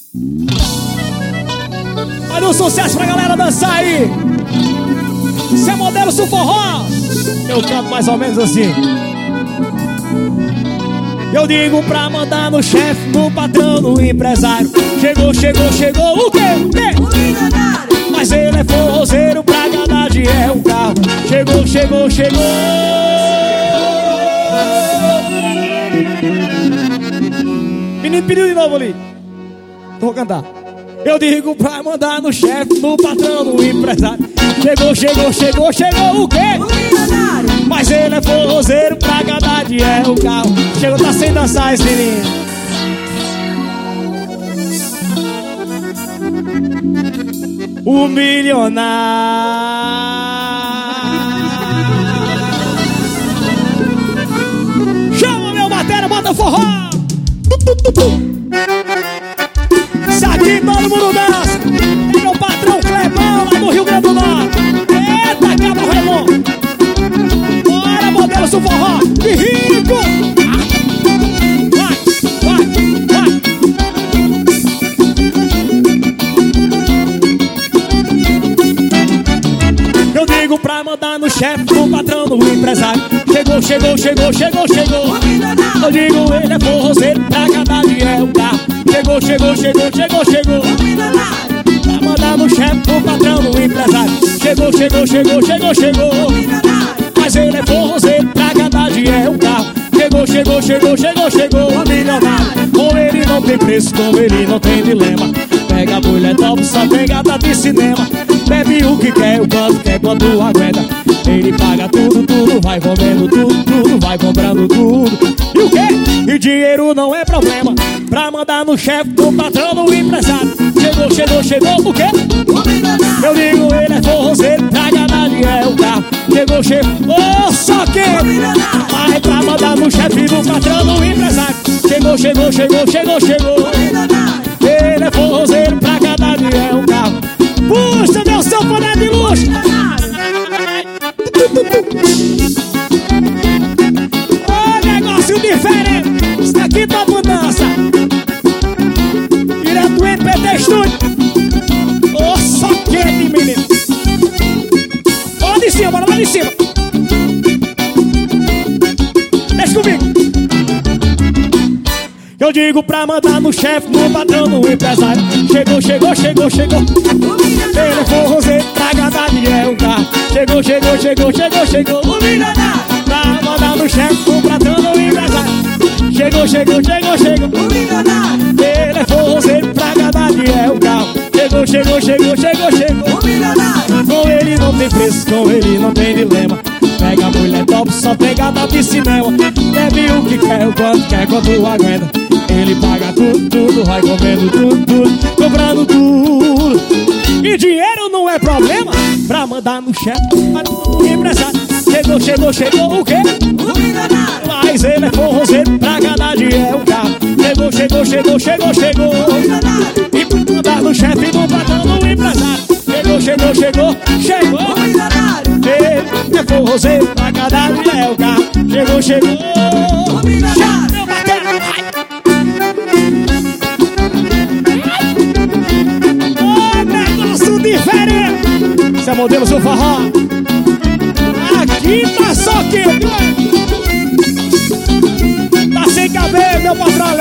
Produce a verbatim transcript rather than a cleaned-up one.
Olha o sucesso pra galera dançar aí. Você é modelo do forró. Eu canto mais ou menos assim. Eu digo pra mandar no chefe, no patrão, no empresário. Chegou, chegou, chegou, o quê? O quê? O milionário. Mas ele é forrozeiro, pra gadade é um carro. Chegou, chegou, chegou. Menino pediu de novo ali. Vou cantar. Eu digo pra mandar no chefe, no patrão, no empresário. Chegou, chegou, chegou, chegou, o quê? O milionário. Mas ele é forrozeiro, pra gadade é o carro. Chegou, tá sem dançar esse menino. O milionário. Chama meu batera, bota forró. Tu, tu, tu, tu. Isso aqui todo mundo dança. É meu patrão Clebão, lá do Rio Grande do Norte. Eita, Cabo Raimundo. Bora, modelo do forró. Que rico. Vai, vai, vai. Eu digo pra mandar no chefe, no patrão, no empresário. Chegou, chegou, chegou, chegou, chegou. Eu digo ele é forrozeiro, pra gadade é um carro. Chegou, chegou, chegou, chegou, chegou. Pra mandar no chefe, no patrão, no empresário. Chegou, chegou, chegou, chegou, chegou. Mas ele é forrozeiro, pra gadade é um carro. Chegou, chegou, chegou, chegou, chegou. O milionário. Com ele não tem preço, com ele não tem dilema. Pega a mulher top, só tem gata de cinema. Bebe o que quer, o quanto quer, quando aguenta. Ele paga tudo, tudo, vai comendo tudo, tudo, vai comprando tudo. E o quê? E dinheiro não é problema. Pra mandar no chefe, no patrão, no empresário. Chegou, chegou, chegou, o quê? Eu digo ele é forrozeiro, pra gadade é o carro. Chegou, chegou, oh, só que vai pra mandar no chefe, no patrão, no empresário. Chegou, chegou, chegou, chegou, chegou. Ele é forrozeiro, pra gadade é o carro. Puxa, meu sanfoné de luxo. Ô, negócio diferente. Isso aqui tá mudança. Direto do M P T Studio. Ô, só quente, menino. Bora lá de cima, bora lá de cima. Deixa comigo. Eu digo pra mandar no chefe, no patrão, no empresário. Chegou, chegou, chegou, chegou. Ele é forrozeiro, pra gadade é um carro. Chegou, chegou, chegou, chegou, chegou. O milionário. Pra mandar no chefe, no patrão, no empresário. Chegou, chegou, chegou, chegou. O milionário. Ele é forrozeiro, pra gadade é um carro. Chegou, chegou, chegou, chegou, chegou. O milionário. Com ele não tem preço, com ele não tem dilema. Pega a mulher top, só tem gata de cinema. Bebe o que quer, o quanto quer, quanto aguenta. Ele paga tudo, tudo, vai comendo tudo, tudo, comprando tudo. E dinheiro não é problema pra mandar no chefe, no empresário. Chegou, chegou, chegou, o quê? O milionário. Mas ele é forrozeiro, pra gadade é um carro. Chegou, chegou, chegou, chegou, chegou. O milionário. E pra mandar no chefe, no patrão, no empresário. Chegou, chegou, chegou, chegou. O milionário. Ele é forrozeiro, pra gadade é o carro. Chegou, chegou. O milionário. Meu batera, vai. Diferente. Esse é modelo do forró. Aqui tá só quente. Tá sem cabelo, meu patrão.